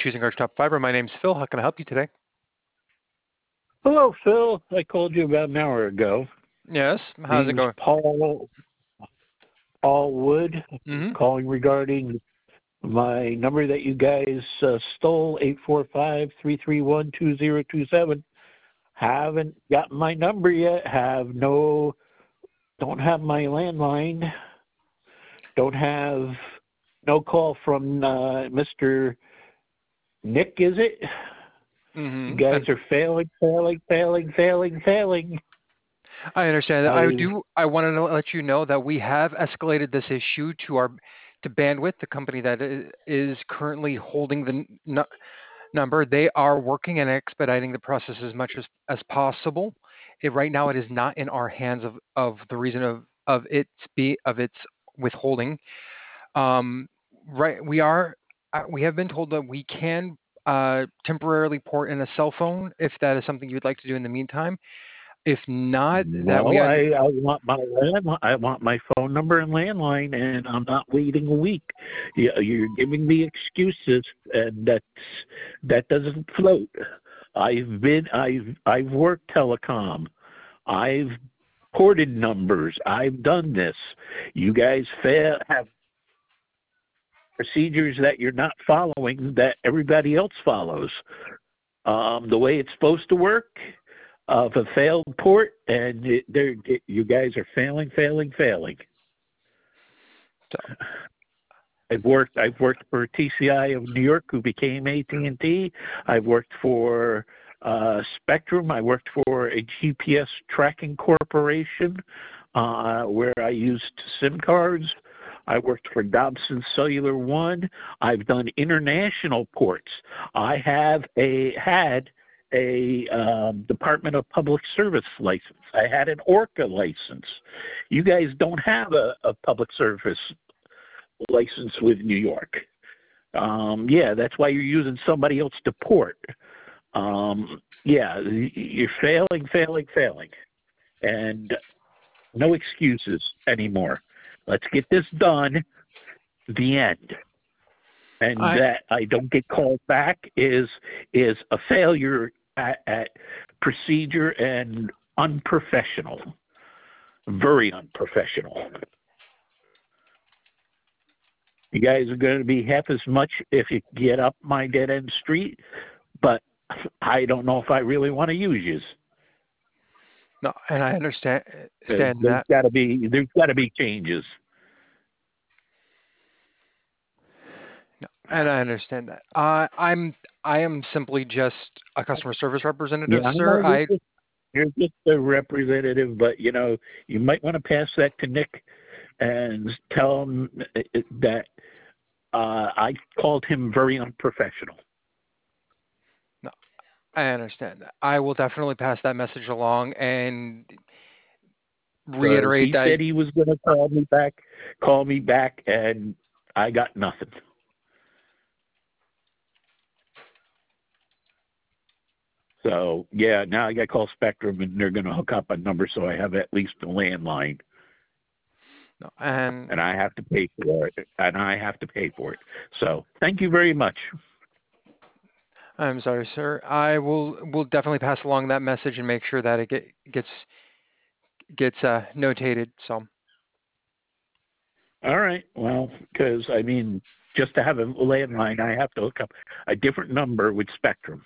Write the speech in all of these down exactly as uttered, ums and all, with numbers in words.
choosing Archtop Fiber. My name's Phil. How can I help you today? Hello, Phil. I called you about an hour ago. Yes. How's it Name's going? Paul Paul Wood. Mm-hmm. Calling regarding my number that you guys uh, stole, eight four five, three three one, two zero two seven. Haven't gotten my number yet. Have no, don't have my landline. Don't have no call from uh, Mister Nick, is it? You Mm-hmm. guys And are failing, failing, failing, failing, failing. I understand that. I I've do. I wanted to let you know that we have escalated this issue to our to Bandwidth, the company that i- is currently holding the n- nu- number. They are working and expediting the process as much as, as possible. It, right now, it is not in our hands of, of the reason of of its be of its withholding. Um, right, we are uh, we have been told that we can uh, temporarily port in a cell phone if that is something you'd like to do in the meantime. If not, that we No, un- I, I want my land, I want my phone number and landline, and I'm not waiting a week. You, you're giving me excuses, and that's that doesn't float. I've been, I've, I've worked telecom. I've ported numbers. I've done this. You guys fail, have procedures that you're not following that everybody else follows. Um, the way it's supposed to work of a failed port, and it, they're, it, you guys are failing, failing, failing. so, I've worked. I've worked for T C I of New York, who became A T and T. I've worked for uh, Spectrum. I worked for a G P S tracking corporation uh, where I used SIM cards. I worked for Dobson Cellular One. I've done international ports. I have a had a um, Department of Public Service license. I had an ORCA license. You guys don't have a, a public service license with New York. Um, yeah, that's why you're using somebody else to port. Um, yeah, you're failing, failing, failing. And no excuses anymore. Let's get this done. The end. And I that I don't get called back is is a failure at, at procedure and unprofessional. Very unprofessional. You guys are going to be half as much if you get up my dead end street, but I don't know if I really want to use you. no, and I understand Uh, understand there's that. got to be there's got to be changes. No, and I understand that. Uh, I'm I am simply just a customer service Yeah, representative, I know sir. you're I just, you're just a representative, but you know you might want to pass that to Nick and tell him that uh, I called him very unprofessional. no, I understand that. I will definitely pass that message along and Because reiterate he that. said he was going to call me back, call me back, and I got nothing. So yeah, now I got to call Spectrum, and they're going to hook up a number so I have at least a landline, No, and and I have to pay for it, and I have to pay for it. So thank you very much. I'm sorry, sir. I will will definitely pass along that message and make sure that it get, gets gets uh, notated. So All right. Well, because I mean, just to have a landline, I have to hook up a different number with Spectrum.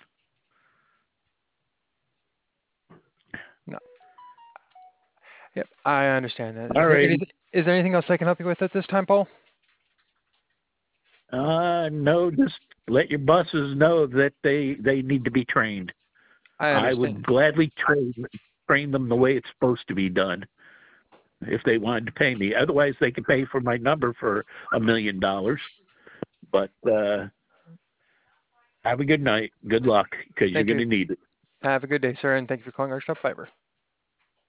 no, yep, I understand that. All Is there righty. anything is there anything else I can help you with at this time, Paul? Uh, no, just let your bosses know that they they need to be trained. I I would understand. gladly train train them the way it's supposed to be done if they wanted to pay me. Otherwise, they can pay for my number for a million dollars. But uh, have a good night. Good luck, because you're Thank going you. to need it. Have a good day, sir, and thank you for calling Archtop Fiber.